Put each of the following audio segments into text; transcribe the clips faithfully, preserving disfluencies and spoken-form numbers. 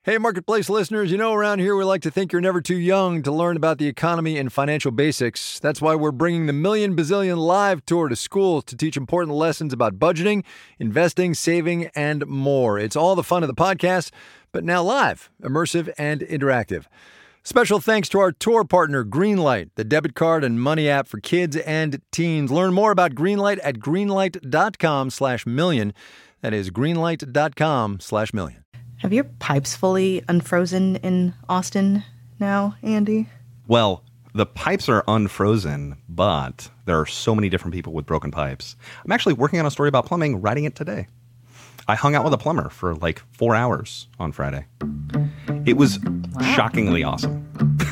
Hey, Marketplace listeners, you know around here we like to think you're never too young to learn about the economy and financial basics. That's why we're bringing the Million Bazillion Live Tour to schools to teach important lessons about budgeting, investing, saving, and more. It's all the fun of the podcast, but now live, immersive, and interactive. Special thanks to our tour partner, Greenlight, the debit card and money app for kids and teens. Learn more about Greenlight at greenlight.com slash million. That is greenlight.com slash million. Have your pipes fully unfrozen in Austin now, Andy? Well, the pipes are unfrozen, but there are so many different people with broken pipes. I'm actually working on a story about plumbing, writing it today. I hung out with a plumber for like four hours on Friday. It was wow. shockingly awesome.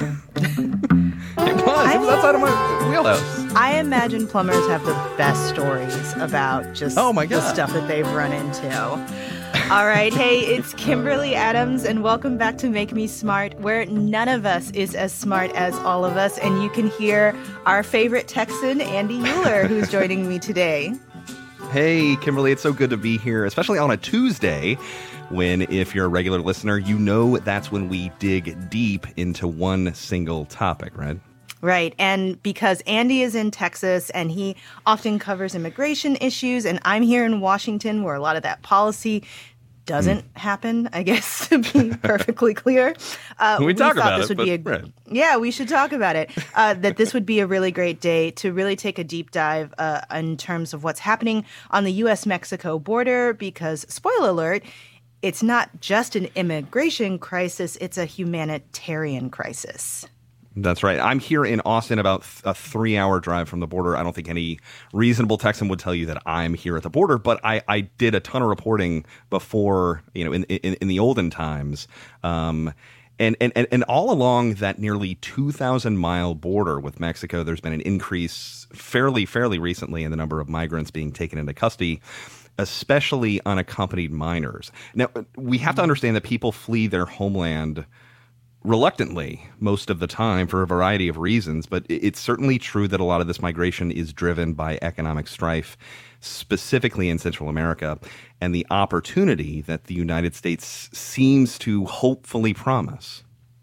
It was. I it was outside of my wheelhouse. I imagine plumbers have the best stories about just oh my God. the stuff that they've run into. All right. Hey, it's Kimberly Adams, and welcome back to Make Me Smart, where none of us is as smart as all of us. And you can hear our favorite Texan, Andy Euler, who's joining me today. Hey, Kimberly, it's so good to be here, especially on a Tuesday when, if you're a regular listener, you know that's when we dig deep into one single topic, right? Right. And because Andy is in Texas and he often covers immigration issues, and I'm here in Washington where a lot of that policy doesn't mm. happen, I guess, to be perfectly clear. Uh, we, we talk about this it, would be a, right. Yeah, we should talk about it. Uh, that this would be a really great day to really take a deep dive uh, in terms of what's happening on the U S Mexico border, because, spoiler alert, it's not just an immigration crisis, it's a humanitarian crisis. That's right. I'm here in Austin, about a three-hour drive from the border. I don't think any reasonable Texan would tell you that I'm here at the border, but I, I did a ton of reporting before, you know, in in, in the olden times. Um, and, and, and all along that nearly two thousand mile border with Mexico, there's been an increase fairly, fairly recently in the number of migrants being taken into custody, especially unaccompanied minors. Now, we have to understand that people flee their homeland reluctantly most of the time for a variety of reasons, but it's certainly true that a lot of this migration is driven by economic strife, specifically in Central America, and the opportunity that the United States seems to hopefully promise.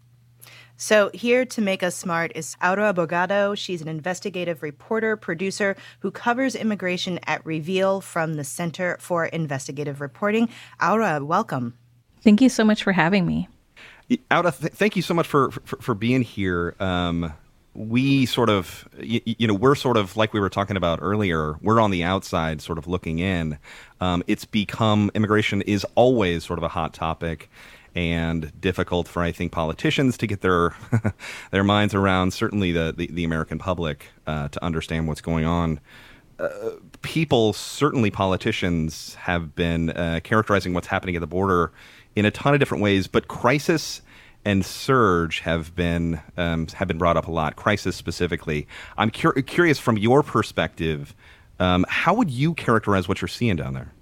So here to make us smart is Aura Abogado. She's an investigative reporter, producer who covers immigration at Reveal from the Center for Investigative Reporting. Aura, welcome. Thank you so much for having me. Aura, th- thank you so much for, for, for being here. Um, we sort of, you, you know, we're sort of like we were talking about earlier, we're on the outside sort of looking in. Um, it's become, immigration is always sort of a hot topic and difficult for, I think, politicians to get their their minds around, certainly the, the, the American public, uh, to understand what's going on. Uh, people, certainly politicians, have been uh, characterizing what's happening at the border in a ton of different ways, but crisis and surge have been um, have been brought up a lot. Crisis specifically. I'm cur- curious from your perspective, um, how would you characterize what you're seeing down there?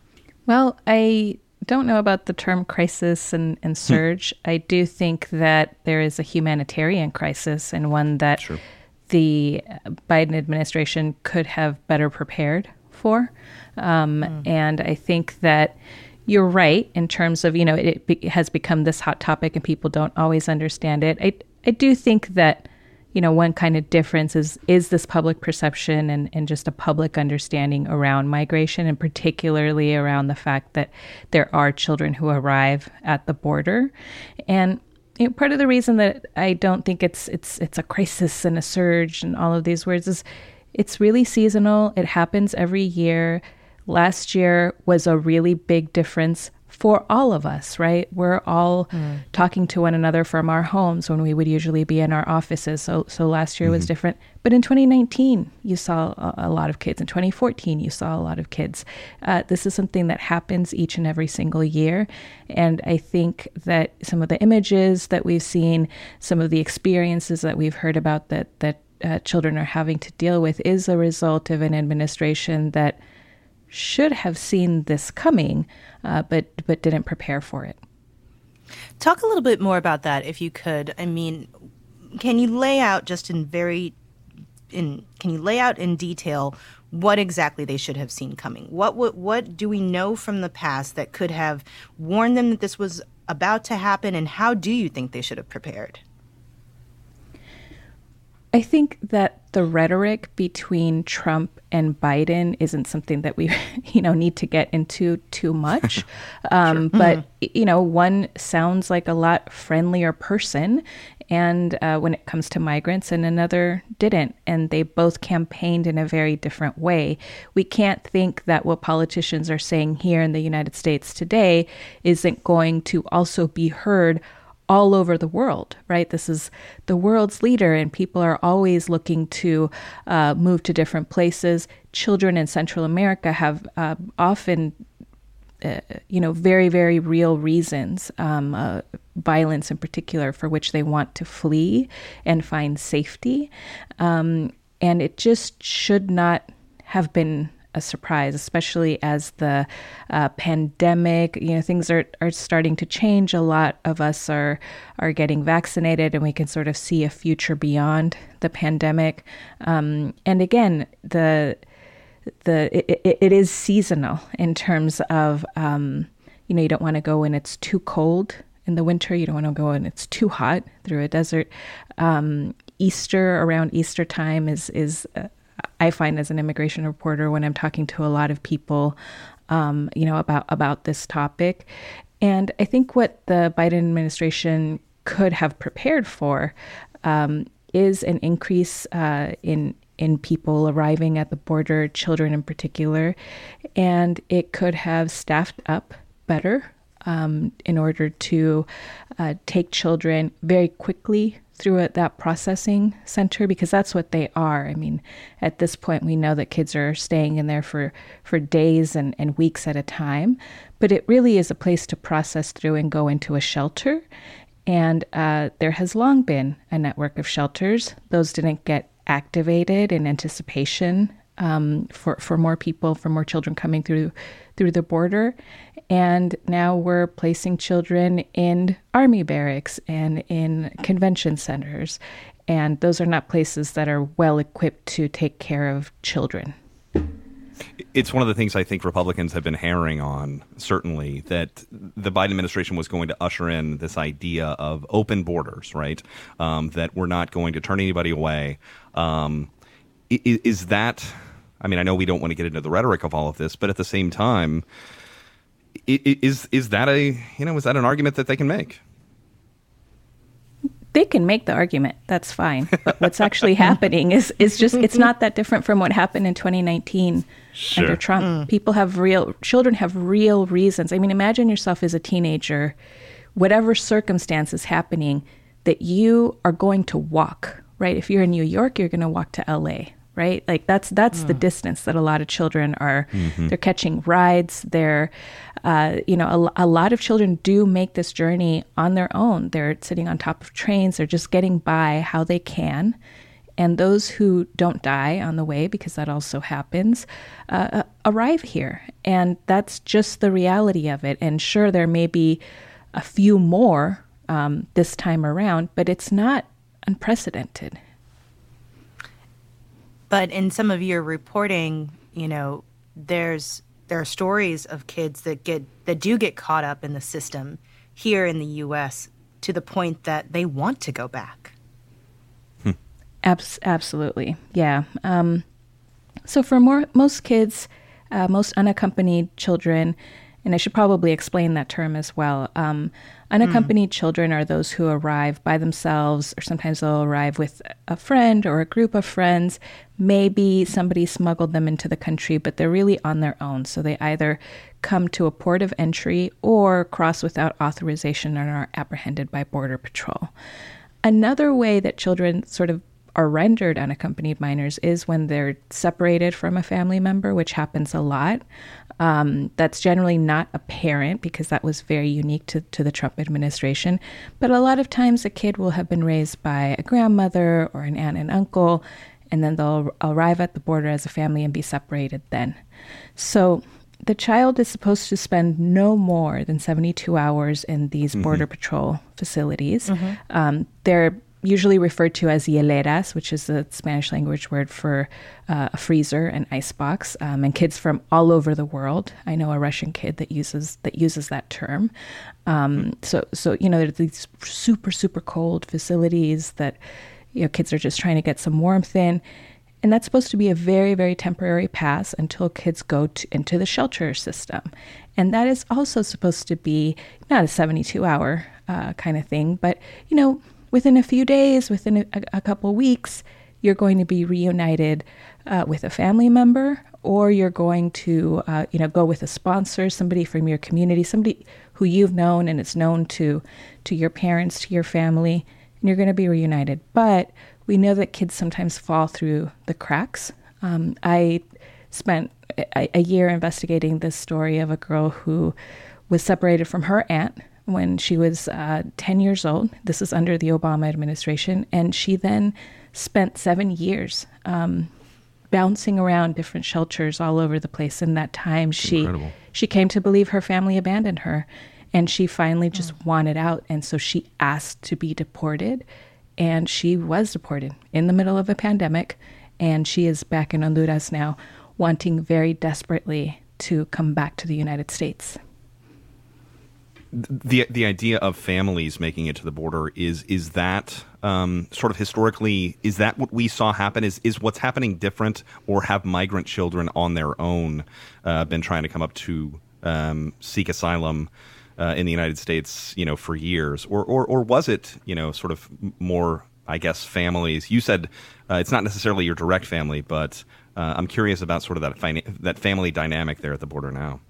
Well, I don't know about the term crisis and, and surge. Hmm. I do think that there is a humanitarian crisis, and one that sure. the Biden administration could have better prepared for. Um, mm. And I think that you're right in terms of, you know, it, it has become this hot topic and people don't always understand it. I, I do think that, you know, one kind of difference is is this public perception and, and just a public understanding around migration, and particularly around the fact that there are children who arrive at the border. And you know, part of the reason that I don't think it's it's it's a crisis and a surge and all of these words is it's really seasonal. It happens every year. Last year was a really big difference for all of us, right? We're all mm. talking to one another from our homes when we would usually be in our offices. So so last year mm-hmm. was different. But in twenty nineteen, you saw a, a lot of kids. In twenty fourteen, you saw a lot of kids. Uh, this is something that happens each and every single year. And I think that some of the images that we've seen, some of the experiences that we've heard about that, that uh, children are having to deal with is a result of an administration that should have seen this coming, uh, but but didn't prepare for it. Talk a little bit more about that, if you could. I mean, can you lay out just in very, in can you lay out in detail what exactly they should have seen coming? What what what do we know from the past that could have warned them that this was about to happen, and how do you think they should have prepared? I think that the rhetoric between Trump and Biden isn't something that we, you know, need to get into too much. Um, sure. But, you know, one sounds like a lot friendlier person, and uh, when it comes to migrants, and another didn't. And they both campaigned in a very different way. We can't think that what politicians are saying here in the United States today isn't going to also be heard all over the world, right? This is the world's leader, and people are always looking to uh, move to different places. Children in Central America have uh, often, uh, you know, very, very real reasons, um, uh, violence in particular, for which they want to flee and find safety. Um, and it just should not have been a surprise, especially as the uh, pandemic, you know, things are, are starting to change. A lot of us are are getting vaccinated, and we can sort of see a future beyond the pandemic. Um, and again, the the it, it is seasonal in terms of, um, you know, you don't want to go when it's too cold in the winter. You don't want to go when it's too hot through a desert. Um, Easter, around Easter time is is uh, I find, as an immigration reporter, when I'm talking to a lot of people, um, you know, about, about this topic. And I think what the Biden administration could have prepared for um, is an increase uh, in in people arriving at the border, children in particular. And it could have staffed up better um, in order to uh, take children very quickly through a, that processing center, because that's what they are. I mean, at this point, we know that kids are staying in there for, for days and, and weeks at a time, but it really is a place to process through and go into a shelter. And uh, there has long been a network of shelters. Those didn't get activated in anticipation um, for, for more people, for more children coming through through the border. And now we're placing children in army barracks and in convention centers. And those are not places that are well equipped to take care of children. It's one of the things I think Republicans have been hammering on, certainly, that the Biden administration was going to usher in this idea of open borders, right? Um, that we're not going to turn anybody away. Um, is, is that, I mean, I know we don't want to get into the rhetoric of all of this, but at the same time, is is that a, you know, is that an argument that they can make? They can make the argument. That's fine. But what's actually happening is, is just, it's not that different from what happened in twenty nineteen sure. under Trump. Mm. People have real, children have real reasons. I mean, imagine yourself as a teenager, whatever circumstance is happening, that you are going to walk, right? If you're in New York, you're going to walk to L A, right? Like that's that's mm. the distance that a lot of children are. Mm-hmm. They're catching rides. They're, uh, you know, a, a lot of children do make this journey on their own. They're sitting on top of trains. They're just getting by how they can. And those who don't die on the way, because that also happens, uh, arrive here. And that's just the reality of it. And sure, there may be a few more um, this time around, but it's not unprecedented. But in some of your reporting, you know, there's there are stories of kids that get that do get caught up in the system here in the U S to the point that they want to go back. Hmm. Abs- absolutely, yeah. Um, so for more most kids, uh, most unaccompanied children, and I should probably explain that term as well. Um, unaccompanied mm. children are those who arrive by themselves, or sometimes they'll arrive with a friend or a group of friends. Maybe somebody smuggled them into the country, but they're really on their own. So they either come to a port of entry or cross without authorization and are apprehended by Border Patrol. Another way that children sort of are rendered unaccompanied minors is when they're separated from a family member, which happens a lot. Um, that's generally not a parent, because that was very unique to, to the Trump administration. But a lot of times a kid will have been raised by a grandmother or an aunt and uncle, and then they'll arrive at the border as a family and be separated then. So the child is supposed to spend no more than seventy-two hours in these mm-hmm. Border Patrol facilities. Mm-hmm. Um, they're usually referred to as hieleras, which is the Spanish language word for uh, a freezer, an icebox, um, and kids from all over the world. I know a Russian kid that uses that uses that term. Um, so, so you know, there's these super, super cold facilities that, you know, kids are just trying to get some warmth in. And that's supposed to be a very, very temporary pass until kids go to, into the shelter system. And that is also supposed to be not a seventy-two hour uh, kind of thing, but, you know, within a few days, within a, a couple weeks, you're going to be reunited uh, with a family member, or you're going to, uh, you know, go with a sponsor, somebody from your community, somebody who you've known and is known to, to your parents, to your family, and you're going to be reunited. But we know that kids sometimes fall through the cracks. Um, I spent a, a year investigating this story of a girl who was separated from her aunt when she was uh, ten years old. This is under the Obama administration. And she then spent seven years um, bouncing around different shelters all over the place. In that time, she Incredible. she came to believe her family abandoned her. And she finally just oh. wanted out. And so she asked to be deported. And she was deported in the middle of a pandemic. And she is back in Honduras now, wanting very desperately to come back to the United States. The the idea of families making it to the border, is is that um, sort of historically, is that what we saw happen? Is is what's happening different, or have migrant children on their own uh, been trying to come up to um, seek asylum uh, in the United States, you know, for years? Or, or or was it, you know, sort of more, I guess, families? You said uh, it's not necessarily your direct family, but uh, I'm curious about sort of that fina- that family dynamic there at the border now.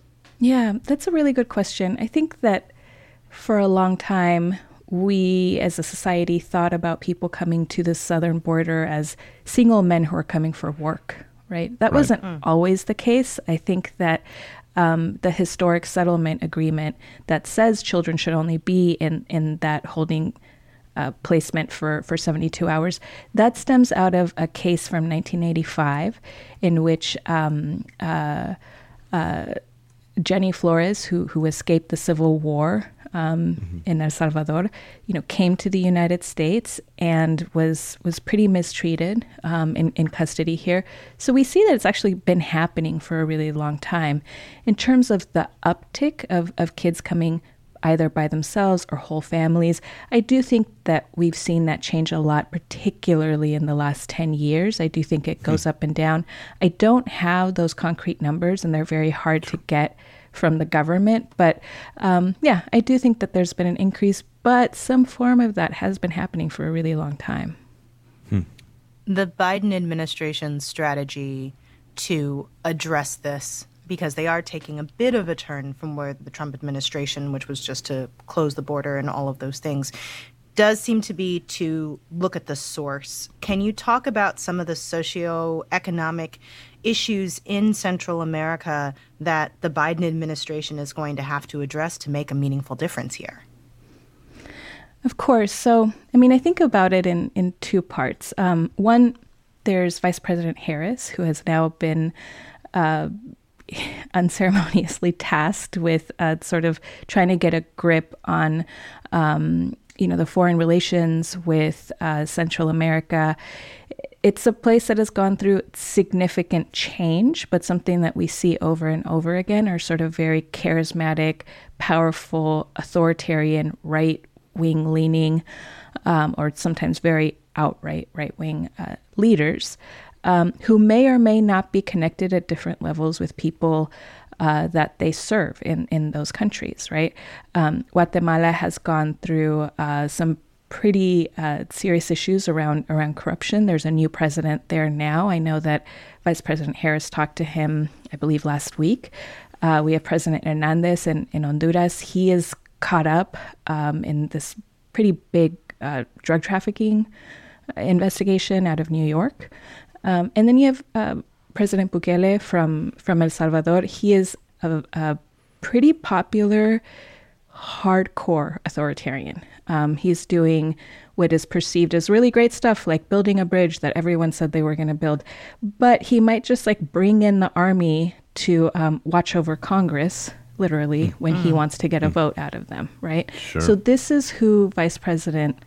Yeah, that's a really good question. I think that for a long time, we as a society thought about people coming to the southern border as single men who are coming for work, right? That right. wasn't mm. always the case. I think that um, the historic settlement agreement that says children should only be in, in that holding uh, placement for, for seventy-two hours, that stems out of a case from nineteen eighty-five in which um, uh, uh, Jenny Flores, who who escaped the Civil War um, mm-hmm. in El Salvador, you know, came to the United States and was was pretty mistreated um, in, in custody here. So we see that it's actually been happening for a really long time. In terms of the uptick of, of kids coming either by themselves or whole families, I do think that we've seen that change a lot, particularly in the last ten years. I do think it goes mm. up and down. I don't have those concrete numbers, and they're very hard to get from the government. But um, yeah, I do think that there's been an increase, but some form of that has been happening for a really long time. Hmm. The Biden administration's strategy to address this, because they are taking a bit of a turn from where the Trump administration, which was just to close the border and all of those things, does seem to be to look at the source. Can you talk about some of the socioeconomic issues in Central America that the Biden administration is going to have to address to make a meaningful difference here? Of course. So, I mean, I think about it in, in two parts. Um, one, there's Vice President Harris, who has now been uh, unceremoniously tasked with uh, sort of trying to get a grip on, um, you know, the foreign relations with uh, Central America. It's a place that has gone through significant change, but something that we see over and over again are sort of very charismatic, powerful, authoritarian, right-wing leaning, um, or sometimes very outright right-wing uh, leaders. Um, who may or may not be connected at different levels with people uh, that they serve in, in those countries, right? Um, Guatemala has gone through uh, some pretty uh, serious issues around around corruption. There's a new president there now. I know that Vice President Harris talked to him, I believe, last week. Uh, we have President Hernandez in, in Honduras. He is caught up um, in this pretty big uh, drug trafficking investigation out of New York. Um, and then you have uh, President Bukele from, from El Salvador. He is a, a pretty popular, hardcore authoritarian. Um, he's doing what is perceived as really great stuff, like building a bridge that everyone said they were going to build. But he might just like bring in the army to um, watch over Congress, literally, when mm. he wants to get a vote out of them, right? Sure. So this is who Vice President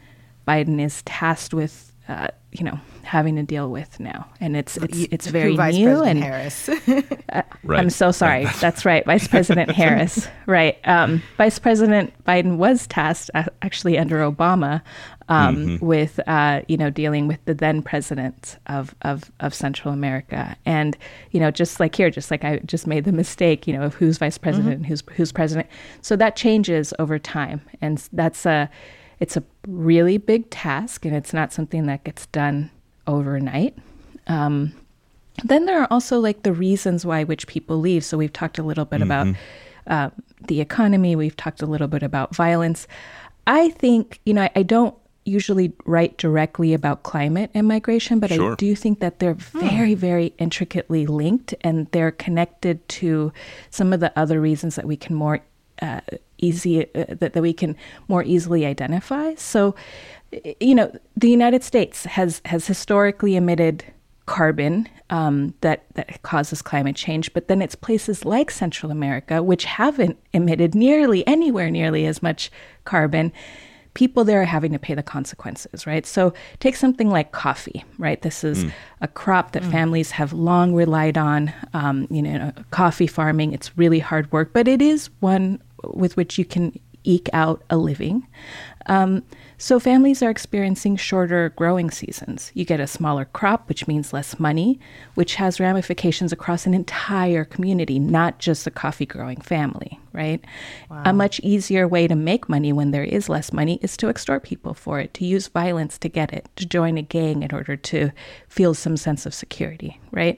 Biden is tasked with, uh, you know, having to deal with now, and it's it's it's very Vice new. President and Harris. uh, Right. I'm so sorry. That's right, Vice President Harris. Right, um, Vice President Biden was tasked uh, actually under Obama um, mm-hmm. with uh, you know dealing with the then president of, of of Central America, and you know just like here, just like I just made the mistake, you know, of who's vice president mm-hmm. and who's who's president. So that changes over time, and that's a it's a really big task, and it's not something that gets done overnight. Um, then there are also like the reasons why which people leave. So we've talked a little bit mm-hmm. about uh, the economy. We've talked a little bit about violence. I think, you know, I, I don't usually write directly about climate and migration, but sure. I do think that they're very, very intricately linked, and they're connected to some of the other reasons that we can more uh, easy uh, that, that we can more easily identify. So, you know, the United States has has historically emitted carbon um, that, that causes climate change, but then it's places like Central America, which haven't emitted nearly anywhere nearly as much carbon. People there are having to pay the consequences, right? So take something like coffee, right? This is mm. a crop that mm. families have long relied on, um, you know, coffee farming. It's really hard work, but it is one with which you can eke out a living. Um, so families are experiencing shorter growing seasons. You get a smaller crop, which means less money, which has ramifications across an entire community, not just a coffee growing family, right? Wow. A much easier way to make money when there is less money is to extort people for it, to use violence to get it, to join a gang in order to feel some sense of security, right?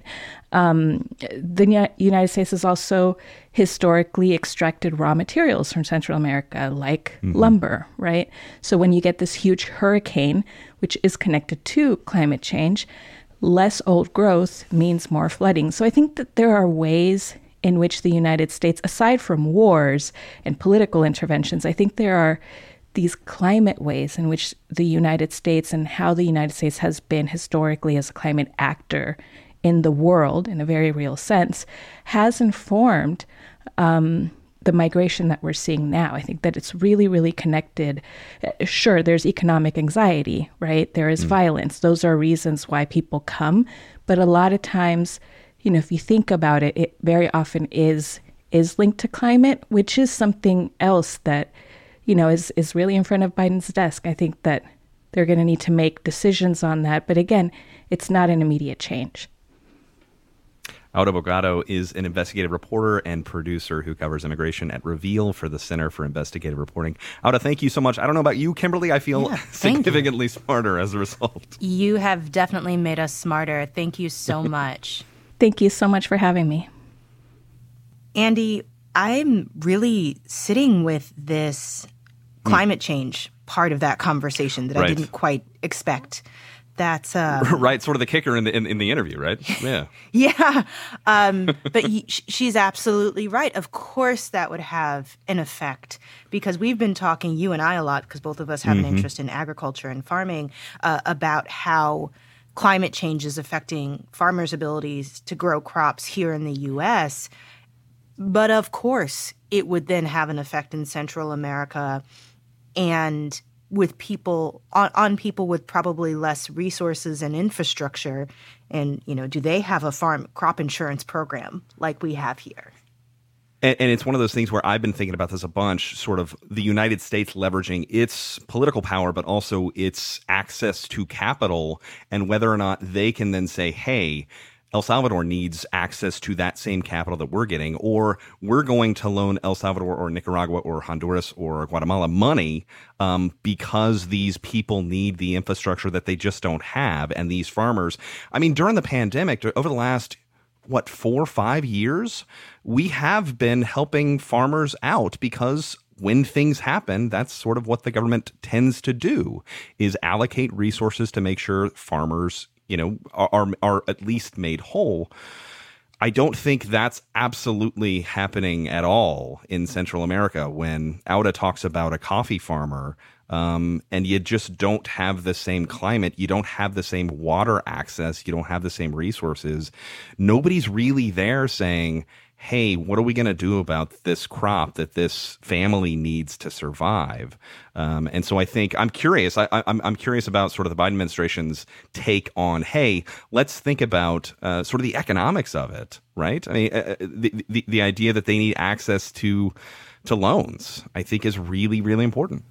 Um, the United States has also historically extracted raw materials from Central America, like mm-hmm. lumber, right? So when you get this huge hurricane, which is connected to climate change, less old growth means more flooding. So I think that there are ways in which the United States, aside from wars and political interventions, I think there are these climate ways in which the United States and how the United States has been historically as a climate actor in the world, in a very real sense, has informed um, the migration that we're seeing now. I think that it's really, really connected. Sure, there's economic anxiety, right? There is mm. violence. Those are reasons why people come. But a lot of times, you know, if you think about it, it very often is is linked to climate, which is something else that, you know, is, is really in front of Biden's desk. I think that they're going to need to make decisions on that. But again, it's not an immediate change. Aura Bogado is an investigative reporter and producer who covers immigration at Reveal for the Center for Investigative Reporting. Aura, thank you so much. I don't know about you, Kimberly. I feel yeah, significantly you. smarter as a result. You have definitely made us smarter. Thank you so much. Thank you so much for having me. Andy, I'm really sitting with this climate change part of that conversation that right. I didn't quite expect. That's uh, right, sort of the kicker in the in, in the interview, right? Yeah, yeah. Um, but he, she's absolutely right. Of course, that would have an effect because we've been talking, you and I, a lot because both of us have mm-hmm. an interest in agriculture and farming, uh, about how climate change is affecting farmers' abilities to grow crops here in the U S. But of course, it would then have an effect in Central America and with people on, on people with probably less resources and infrastructure. And, you know, do they have a farm crop insurance program like we have here? And, and it's one of those things where I've been thinking about this a bunch, sort of the United States leveraging its political power, but also its access to capital and whether or not they can then say, hey, El Salvador needs access to that same capital that we're getting, or we're going to loan El Salvador or Nicaragua or Honduras or Guatemala money um, because these people need the infrastructure that they just don't have. And these farmers, I mean, during the pandemic, over the last, what, four, five years, we have been helping farmers out because when things happen, that's sort of what the government tends to do, is allocate resources to make sure farmers you know, are are at least made whole. I don't think that's absolutely happening at all in Central America when Aura talks about a coffee farmer um, and you just don't have the same climate. You don't have the same water access. You don't have the same resources. Nobody's really there saying, hey, what are we going to do about this crop that this family needs to survive? Um, and so I think I'm curious. I, I'm, I'm curious about sort of the Biden administration's take on, hey, let's think about uh, sort of the economics of it, right? I mean, uh, the, the the idea that they need access to to loans, I think, is really, really important.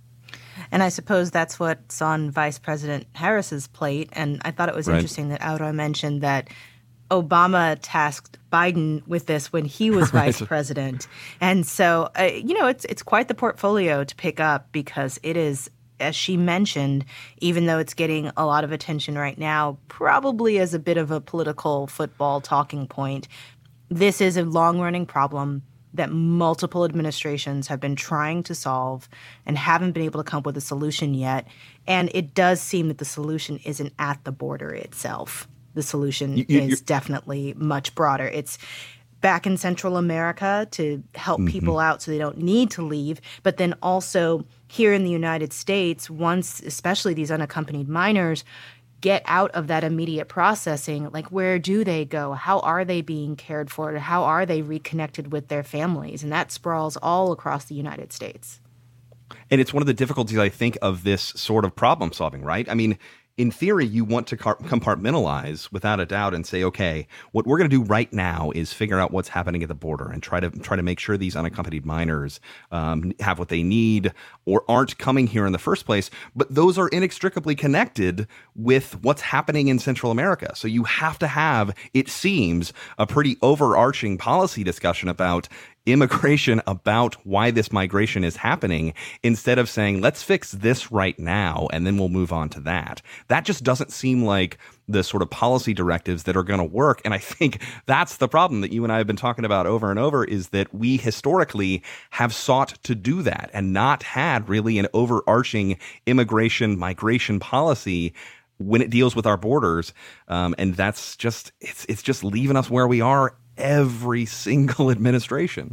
And I suppose that's what's on Vice President Harris's plate. And I thought it was Right. interesting that Aura mentioned that Obama tasked Biden with this when he was Right. vice president. And so, uh, you know, it's it's quite the portfolio to pick up because it is, as she mentioned, even though it's getting a lot of attention right now, probably as a bit of a political football talking point, this is a long-running problem that multiple administrations have been trying to solve and haven't been able to come up with a solution yet. And it does seem that the solution isn't at the border itself. The solution You- you- is you're- definitely much broader. It's back in Central America to help Mm-hmm. people out so they don't need to leave, but then also here in the United States, once especially these unaccompanied minors get out of that immediate processing, like where do they go? How are they being cared for? How are they reconnected with their families? And that sprawls all across the United States. And it's one of the difficulties, I think, of this sort of problem solving, right? I mean, in theory, you want to car- compartmentalize without a doubt and say, okay, what we're going to do right now is figure out what's happening at the border and try to try to make sure these unaccompanied minors um, have what they need or aren't coming here in the first place. But those are inextricably connected with what's happening in Central America. So you have to have, it seems, a pretty overarching policy discussion about immigration, about why this migration is happening, instead of saying, let's fix this right now and then we'll move on to that. That just doesn't seem like the sort of policy directives that are going to work. And I think that's the problem that you and I have been talking about over and over, is that we historically have sought to do that and not had really an overarching immigration migration policy when it deals with our borders. Um, and that's just, it's it's just leaving us where we are every single administration.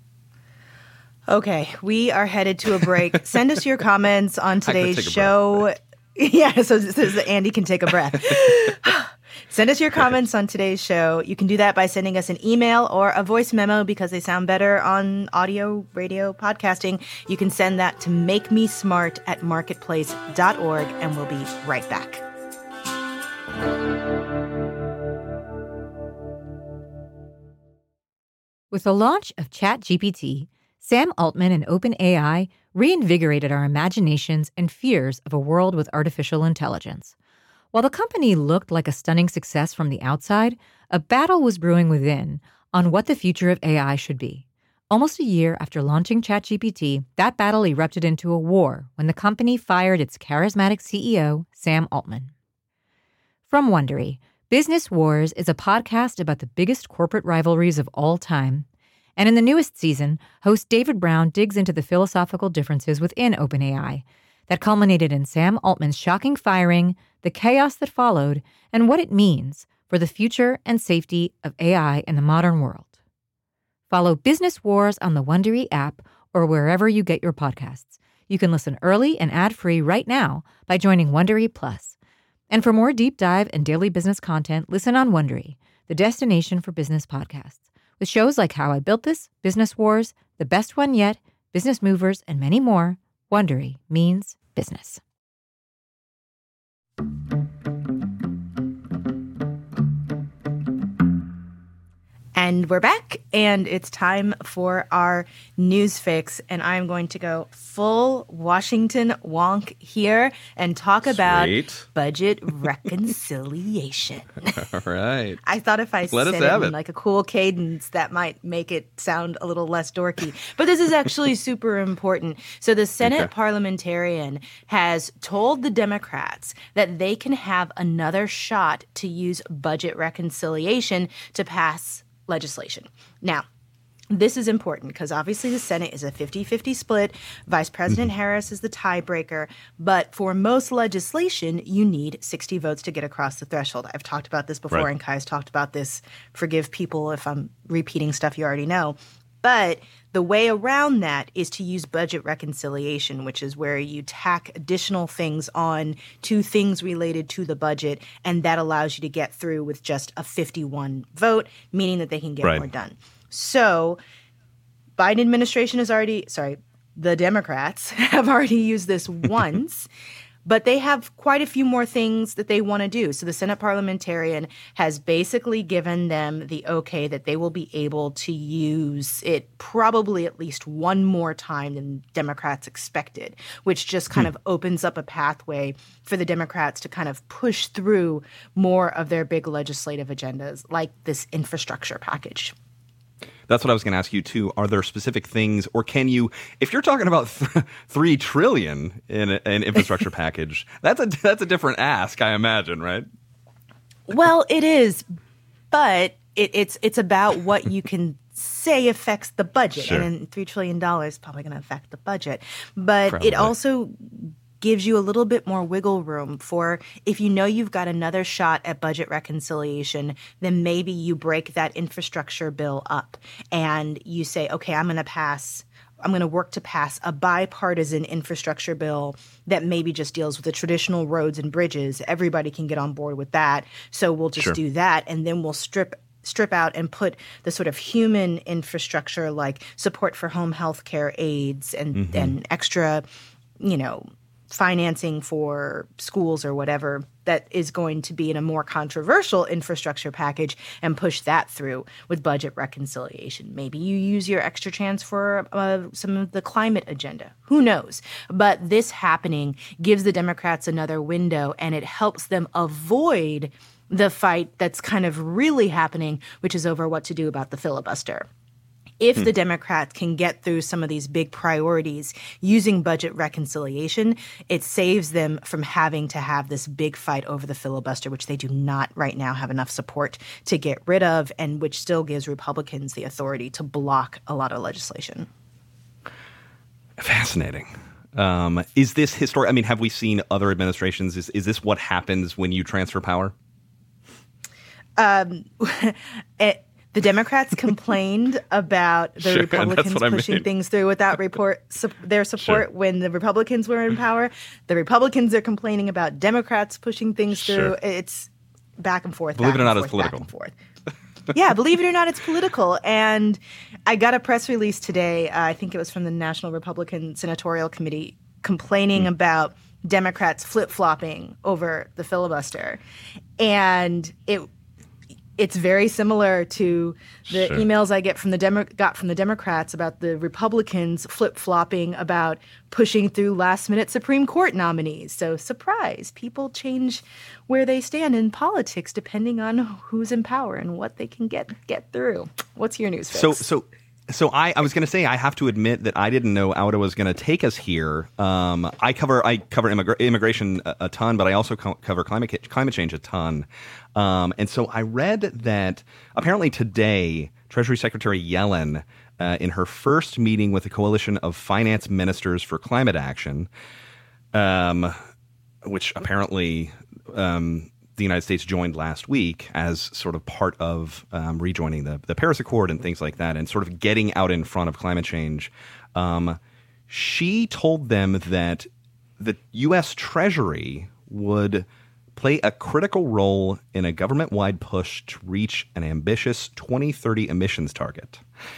Okay, we are headed to a break. Send us your comments on today's take a show. Yeah, so, so Andy can take a breath. Send us your comments on today's show. You can do that by sending us an email or a voice memo because they sound better on audio, radio, podcasting. You can send that to makemesmart at marketplace dot org, and we'll be right back. With the launch of ChatGPT, Sam Altman and OpenAI reinvigorated our imaginations and fears of a world with artificial intelligence. While the company looked like a stunning success from the outside, a battle was brewing within on what the future of A I should be. Almost a year after launching ChatGPT, that battle erupted into a war when the company fired its charismatic C E O, Sam Altman. From Wondery, Business Wars is a podcast about the biggest corporate rivalries of all time. And in the newest season, host David Brown digs into the philosophical differences within OpenAI that culminated in Sam Altman's shocking firing, the chaos that followed, and what it means for the future and safety of A I in the modern world. Follow Business Wars on the Wondery app or wherever you get your podcasts. You can listen early and ad-free right now by joining Wondery Plus. And for more deep dive and daily business content, listen on Wondery, the destination for business podcasts, with shows like How I Built This, Business Wars, The Best One Yet, Business Movers, and many more. Wondery means business. And we're back, and it's time for our news fix. And I'm going to go full Washington wonk here and talk about Sweet. budget reconciliation. All right. I thought if I Let us said it have in it. like a cool cadence, that might make it sound a little less dorky. But this is actually super important. So the Senate Okay. parliamentarian has told the Democrats that they can have another shot to use budget reconciliation to pass legislation. Now, this is important because obviously the Senate is a fifty-fifty split. Vice President Harris is the tiebreaker. But for most legislation, you need sixty votes to get across the threshold. I've talked about this before, Right. and Kai's talked about this. Forgive people if I'm repeating stuff you already know. But the way around that is to use budget reconciliation, which is where you tack additional things on to things related to the budget, and that allows you to get through with just a fifty-one vote, meaning that they can get Right. more done. So Biden administration has already, sorry, the Democrats have already used this once. But they have quite a few more things that they want to do. So the Senate parliamentarian has basically given them the okay that they will be able to use it probably at least one more time than Democrats expected, which just kind hmm. of opens up a pathway for the Democrats to kind of push through more of their big legislative agendas, like this infrastructure package. That's what I was going to ask you, too. Are there specific things, or can you, if you're talking about th- three trillion dollars in a, an infrastructure package, that's a that's a different ask, I imagine, right? Well, it is, but it, it's it's about what you can say affects the budget. Sure. And three trillion dollars is probably going to affect the budget. But probably. It also gives you a little bit more wiggle room for if you know you've got another shot at budget reconciliation, then maybe you break that infrastructure bill up and you say, okay, I'm going to pass I'm going to work to pass a bipartisan infrastructure bill that maybe just deals with the traditional roads and bridges. Everybody can get on board with that. So we'll just sure. do that. And then we'll strip strip out and put the sort of human infrastructure like support for home health care aides and, mm-hmm. and extra, you know, financing for schools or whatever that is going to be in a more controversial infrastructure package and push that through with budget reconciliation. Maybe you use your extra chance for uh, some of the climate agenda. Who knows? But this happening gives the Democrats another window, and it helps them avoid the fight that's kind of really happening, which is over what to do about the filibuster. If hmm. the Democrats can get through some of these big priorities using budget reconciliation, it saves them from having to have this big fight over the filibuster, which they do not right now have enough support to get rid of, and which still gives Republicans the authority to block a lot of legislation. Fascinating. Um, is this historic? I mean, have we seen other administrations? Is, is this what happens when you transfer power? Um, it, The Democrats complained about the sure, Republicans pushing mean. things through without report su- their support sure. when the Republicans were in power. The Republicans are complaining about Democrats pushing things sure. through. It's back and forth. Believe back it or not, forth, it's political. Back and forth. Yeah, believe it or not, it's political. And I got a press release today. Uh, I think it was from the National Republican Senatorial Committee complaining mm. about Democrats flip-flopping over the filibuster. And it It's very similar to the sure. emails I get from the Demo- got from the Democrats about the Republicans flip-flopping about pushing through last-minute Supreme Court nominees. So, surprise, people change where they stand in politics depending on who's in power and what they can get get through. What's your news fix? So, so, so I, I was going to say I have to admit that I didn't know Auda was going to take us here. Um, I cover I cover immigra- immigration a, a ton, but I also co- cover climate climate change a ton. Um, and so I read that apparently today, Treasury Secretary Yellen, uh, in her first meeting with a coalition of finance ministers for climate action, um, which apparently um, the United States joined last week as sort of part of um, rejoining the, the Paris Accord and things like that, and sort of getting out in front of climate change, um, she told them that the U S Treasury would play a critical role in a government-wide push to reach an ambitious twenty thirty emissions target.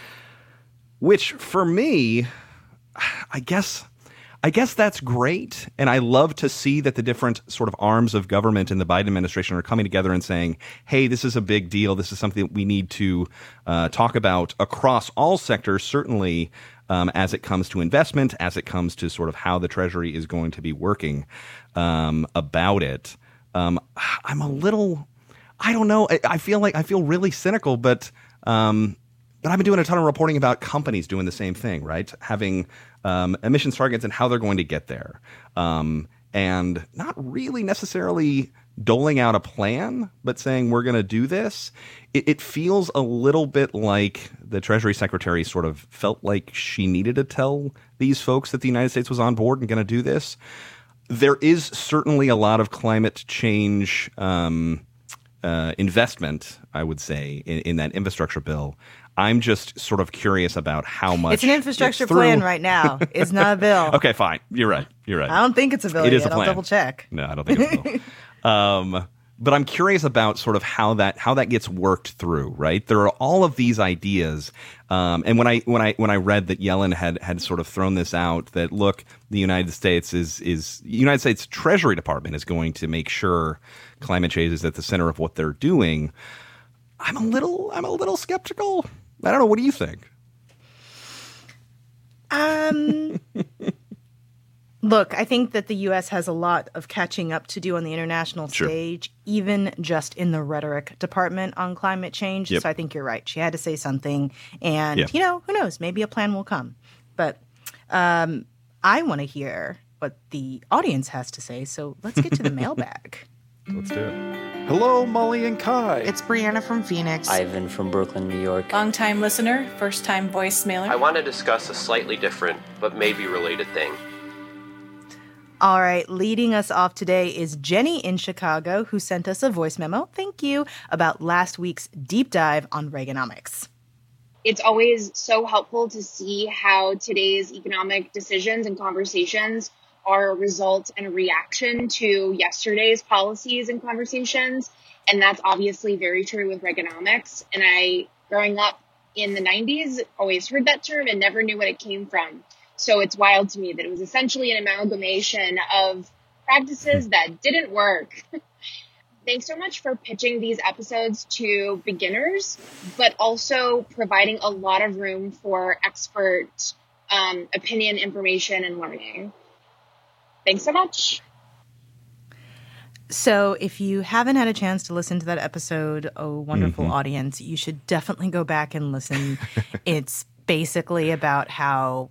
Which, for me, I guess, I guess that's great. And I love to see that the different sort of arms of government in the Biden administration are coming together and saying, hey, this is a big deal. This is something that we need to uh, talk about across all sectors, certainly um, as it comes to investment, as it comes to sort of how the Treasury is going to be working um, about it. Um, I'm a little, I don't know. I, I feel like I feel really cynical, but um, but I've been doing a ton of reporting about companies doing the same thing, right? Having um, emissions targets and how they're going to get there, um, and not really necessarily doling out a plan, but saying we're going to do this. It, it feels a little bit like the Treasury Secretary sort of felt like she needed to tell these folks that the United States was on board and going to do this. There is certainly a lot of climate change um, uh, investment, I would say, in, in that infrastructure bill. I'm just sort of curious about how much it's an infrastructure plan right now. It's not a bill. Okay, fine. You're right. You're right. I don't think it's a bill. It yet. is a plan. I'll double check. No, I don't think it's a bill. um, but I'm curious about sort of how that how that gets worked through, right? There are all of these ideas, um, and when I when I when I read that Yellen had had sort of thrown this out, that look, the United States is is the United States Treasury Department is going to make sure climate change is at the center of what they're doing. I'm a little I'm a little skeptical. I don't know. What do you think? Um. Look, I think that the U S has a lot of catching up to do on the international Sure. stage, even just in the rhetoric department on climate change. Yep. So I think you're right. She had to say something. And, Yeah. you know, who knows? Maybe a plan will come. But um, I want to hear what the audience has to say. So let's get to the mailbag. Let's do it. Hello, Molly and Kai. It's Brianna from Phoenix. Ivan from Brooklyn, New York. Long-time listener, first-time voicemailer. I want to discuss a slightly different, but maybe related thing. All right, leading us off today is Jenny in Chicago, who sent us a voice memo, thank you, about last week's deep dive on Reaganomics. It's always so helpful to see how today's economic decisions and conversations are a result and a reaction to yesterday's policies and conversations. And that's obviously very true with Reaganomics. And I, growing up in the nineties, always heard that term and never knew what it came from. So it's wild to me that it was essentially an amalgamation of practices that didn't work. Thanks so much for pitching these episodes to beginners, but also providing a lot of room for expert um, opinion, information, and learning. Thanks so much. So if you haven't had a chance to listen to that episode, oh, wonderful Mm-hmm. audience, you should definitely go back and listen. It's basically about how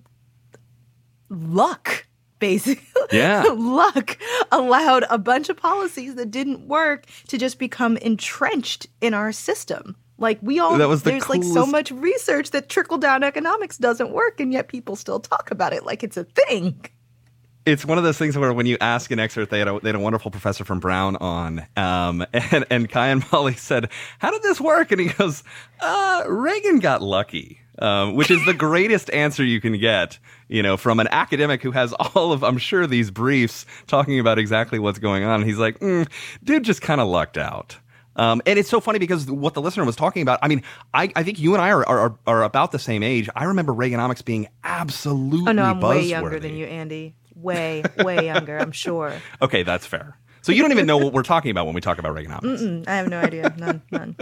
luck, basically, Yeah. luck allowed a bunch of policies that didn't work to just become entrenched in our system. Like we all, That was the there's like so coolest- much research that trickle down economics doesn't work, and yet people still talk about it like it's a thing. It's one of those things where when you ask an expert, they had a, they had a wonderful professor from Brown on, um, and, and Kai and Molly said, how did this work? And he goes, uh, Reagan got lucky, um, which is the greatest answer you can get, you know, from an academic who has all of, I'm sure, these briefs talking about exactly what's going on. And he's like, mm, dude just kind of lucked out. Um, and it's so funny because what the listener was talking about, I mean, I, I think you and I are, are are about the same age. I remember Reaganomics being absolutely Oh no, I'm way buzzworthy. younger than you, Andy. Way, way younger, I'm sure. Okay, that's fair. So you don't even know what we're talking about when we talk about Reaganomics. Mm-mm, I have no idea. None, none.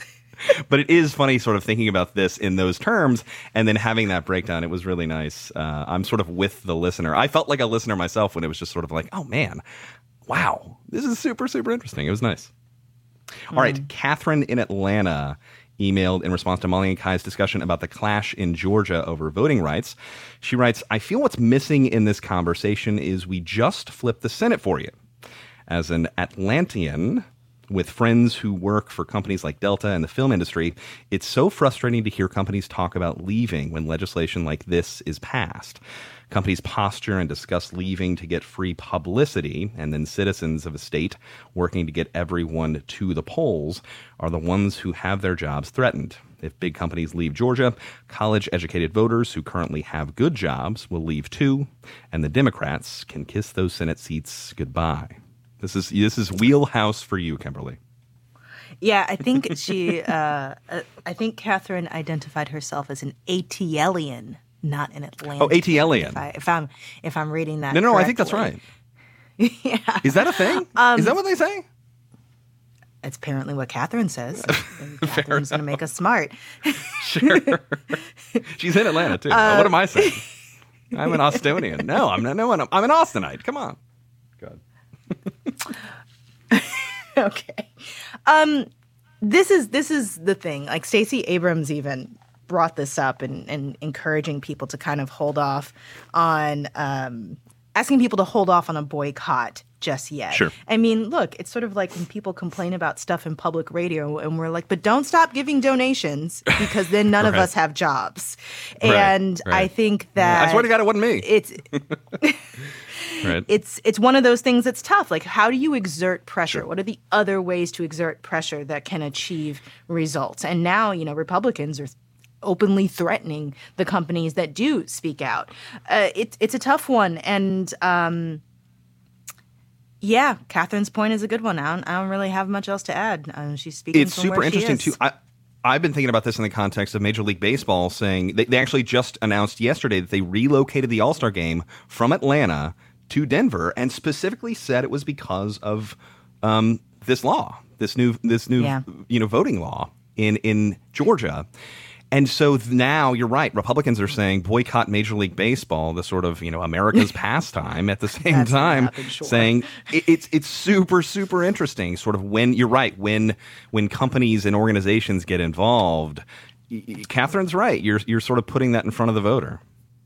But it is funny sort of thinking about this in those terms and then having that breakdown. It was really nice. Uh, I'm sort of with the listener. I felt like a listener myself when it was just sort of like, oh man, wow, this is super, super interesting. It was nice. All right, Catherine in Atlanta emailed in response to Molly and Kai's discussion about the clash in Georgia over voting rights. She writes, I feel what's missing in this conversation is we just flipped the Senate for you. As an Atlantean with friends who work for companies like Delta and the film industry, it's so frustrating to hear companies talk about leaving when legislation like this is passed. Companies posture and discuss leaving to get free publicity, and then citizens of a state working to get everyone to the polls are the ones who have their jobs threatened. If big companies leave Georgia, college-educated voters who currently have good jobs will leave too, and the Democrats can kiss those Senate seats goodbye. This is this is wheelhouse for you, Kimberly. Yeah, I think she. Uh, uh, I think Catherine identified herself as an ATLian, not an Atlantean. Oh, ATLian. If, I, if I'm if I'm reading that. No, no, correctly. I think that's right. Yeah, Is that a thing? Um, is that what they say? it's apparently what Catherine says. And Catherine's going to make us smart. Sure. She's in Atlanta too. Uh, what am I saying? I'm an Austonian. No, I'm not. No, I'm, I'm an Austinite. Come on. Good. Okay. Um, this is this is the thing. Like Stacey Abrams even brought this up and, and encouraging people to kind of hold off on um, asking people to hold off on a boycott just yet. Sure. I mean, look, it's sort of like when people complain about stuff in public radio and we're like, but don't stop giving donations because then none of Right. us have jobs. Right, And right. I think that I swear to God, it wasn't me. it's Right. it's it's one of those things that's tough. Like, how do you exert pressure? Sure. What are the other ways to exert pressure that can achieve results? And now, you know, Republicans are openly threatening the companies that do speak out. Uh, it's it's a tough one, and um, Yeah, Catherine's point is a good one. I don't, I don't really have much else to add. Um, she's speaking It's from super where she interesting, is. too. I, I've been thinking about this in the context of Major League Baseball, saying they, they actually just announced yesterday that they relocated the All-Star game from Atlanta to Denver, and specifically said it was because of um, this law, this new this new Yeah. you know voting law in in Georgia. And so now you're right. Republicans are saying boycott Major League Baseball, the sort of, you know, America's pastime at the same That's gonna time, happen, sure. saying it, it's it's super, super interesting. Sort of when you're right, when when companies and organizations get involved. y- y- Catherine's right. You're you're sort of putting that in front of the voter.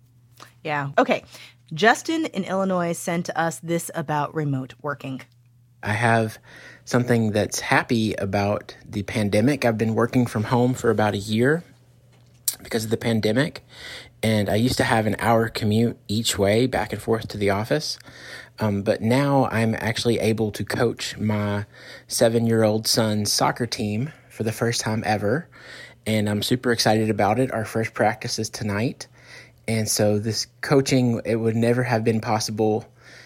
Yeah. Okay. Justin in Illinois sent us this about remote working. I have something that's happy about the pandemic. I've been working from home for about a year because of the pandemic, and I used to have an hour commute each way back and forth to the office. Um, but now I'm actually able to coach my seven-year-old son's soccer team for the first time ever, and I'm super excited about it. Our first practice is tonight, and so this coaching, it would never have been possible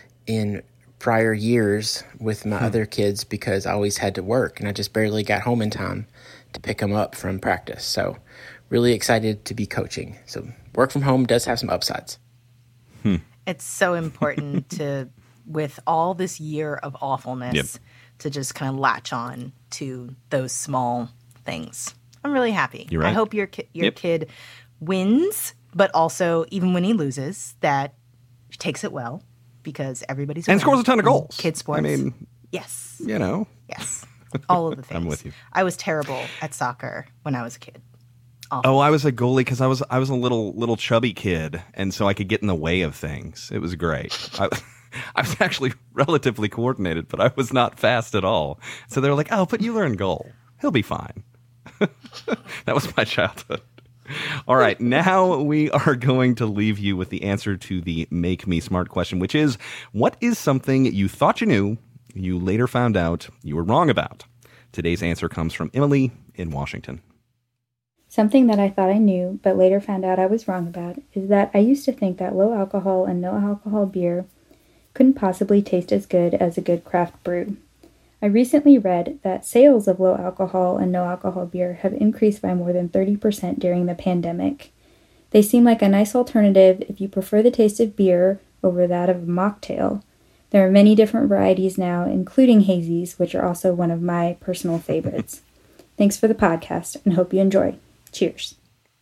in prior years with my hmm. other kids because I always had to work, and I just barely got home in time to pick them up from practice. So really excited to be coaching. So work from home does have some upsides. Hmm. It's so important to, with all this year of awfulness, Yep. to just kind of latch on to those small things. I'm really happy. You're right. I hope your ki- your Yep. kid wins, but also even when he loses, that he takes it well, because everybody's a And winner scores a ton of in goals. Kid sports. I mean, yes, you know. yes, all of the things. I'm with you. I was terrible at soccer when I was a kid. Awful. Oh, I was a goalie because I was I was a little little chubby kid, and so I could get in the way of things. It was great. I, I was actually relatively coordinated, but I was not fast at all. So they were like, "Oh, but you learn goal. He'll be fine." That was my childhood. All right, now we are going to leave you with the answer to the Make Me Smart question, which is, what is something you thought you knew, you later found out you were wrong about? Today's answer comes from Emily in Washington. Something that I thought I knew, but later found out I was wrong about, is that I used to think that low alcohol and no alcohol beer couldn't possibly taste as good as a good craft brew. I recently read that sales of low alcohol and no alcohol beer have increased by more than thirty percent during the pandemic. They seem like a nice alternative if you prefer the taste of beer over that of a mocktail. There are many different varieties now, including hazies, which are also one of my personal favorites. Thanks for the podcast, and hope you enjoy. Cheers.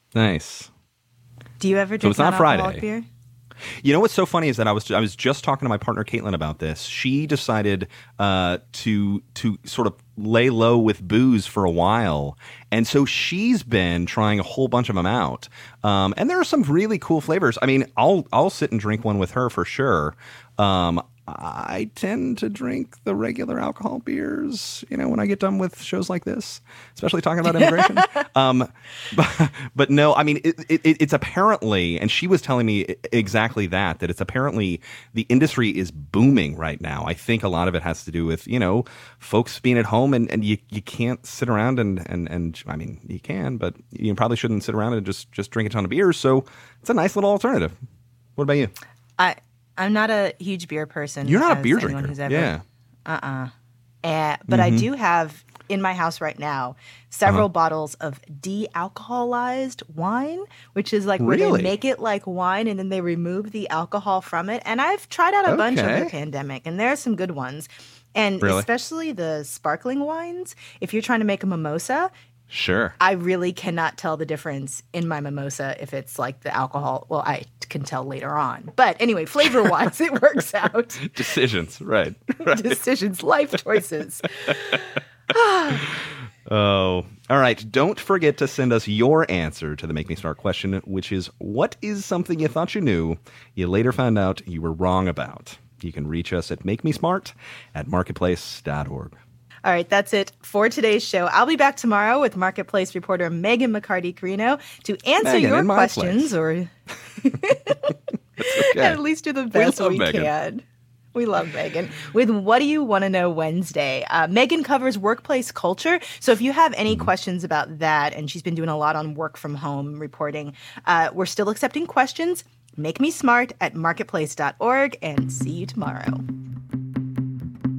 Nice. Do you ever So drink it's not non-alcoholic Friday. beer? You know what's so funny is that I was I was just talking to my partner Caitlin about this. She decided uh, to to sort of lay low with booze for a while, and so she's been trying a whole bunch of them out. Um, and there are some really cool flavors. I mean, I'll I'll sit and drink one with her for sure. Um, I tend to drink the regular alcohol beers, you know, when I get done with shows like this, especially talking about immigration. um, but, but no, I mean, it, it, it's apparently, and she was telling me exactly that, that it's apparently the industry is booming right now. I think a lot of it has to do with, you know, folks being at home and, and you, you can't sit around and, and, and, I mean, you can, but you probably shouldn't sit around and just, just drink a ton of beers. So it's a nice little alternative. What about you? I, I'm not a huge beer person. You're not a as beer anyone drinker. Who's ever, Yeah. Uh-uh. Uh, but Mm-hmm. I do have in my house right now several Uh-huh. bottles of de-alcoholized wine, which is like where Really? they make it like wine and then they remove the alcohol from it. And I've tried out a bunch over Okay. the pandemic, and there are some good ones. And Really? especially the sparkling wines, if you're trying to make a mimosa, Sure. I really cannot tell the difference in my mimosa if it's like the alcohol. Well, I can tell later on. But anyway, flavor-wise, it works out. Decisions, right. right. Decisions, life choices. Oh, all right. Don't forget to send us your answer to the Make Me Smart question, which is, what is something you thought you knew, you later found out you were wrong about? You can reach us at makemesmart at marketplace dot org. All right, that's it for today's show. I'll be back tomorrow with Marketplace reporter Megan McCarty-Carino to answer Megan, your in my questions, place. or Okay. at least do the best love we, Megan. can. We love Megan. With What Do You Want to Know Wednesday, uh, Megan covers workplace culture. So if you have any Mm-hmm. questions about that, and she's been doing a lot on work from home reporting, uh, we're still accepting questions. Make me smart at marketplace dot org, and see you tomorrow.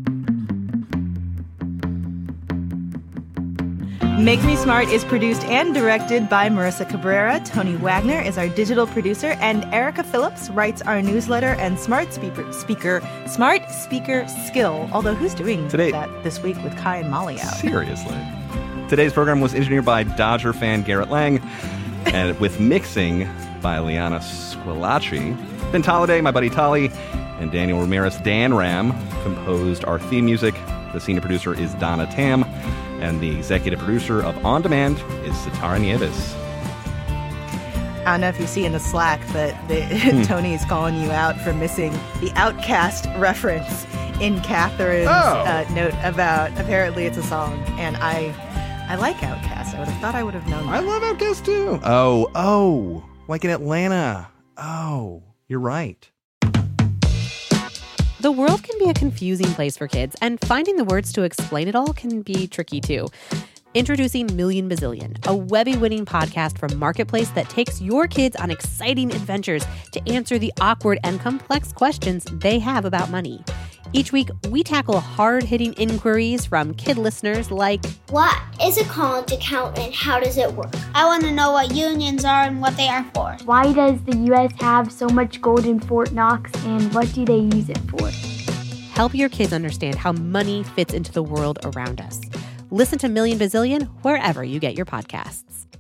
Make Me Smart is produced and directed by Marissa Cabrera. Tony Wagner is our digital producer, and Erica Phillips writes our newsletter and Smart Speaker Speaker Smart Speaker Skill. Although who's doing Today, that this week with Kai and Molly out? Seriously. Today's program was engineered by Dodger fan Garrett Lang, and with mixing by Liana Squillaci. Ben Tolliday, my buddy Tolly, and Daniel Ramirez, Dan Ram, composed our theme music. The senior producer is Donna Tam, and the executive producer of On Demand is Sitara Nieves. I don't know if you see in the Slack, but the, hmm. Tony is calling you out for missing the Outcast reference in Catherine's oh. uh, note about apparently it's a song, and I I like Outcast. I would have thought I would have known that. I love Outcast too. Oh, oh, like in Atlanta. Oh, you're right. The world can be a confusing place for kids, and finding the words to explain it all can be tricky too. Introducing Million Bazillion, a Webby-winning podcast from Marketplace that takes your kids on exciting adventures to answer the awkward and complex questions they have about money. Each week, we tackle hard-hitting inquiries from kid listeners like, what is a college account and how does it work? I want to know what unions are and what they are for. Why does the U S have so much gold in Fort Knox and what do they use it for? Help your kids understand how money fits into the world around us. Listen to Million Bazillion wherever you get your podcasts.